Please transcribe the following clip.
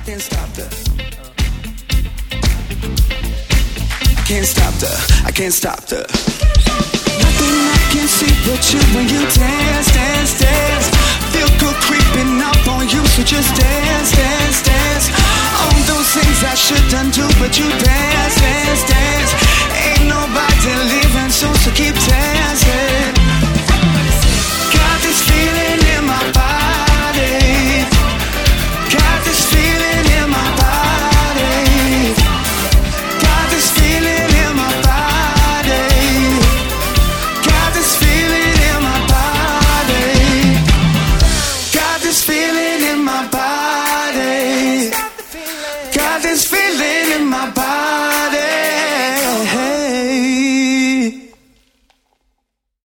Can't stop the. I can't stop the. I can't stop the. Nothing I can see but you when you dance, dance, dance.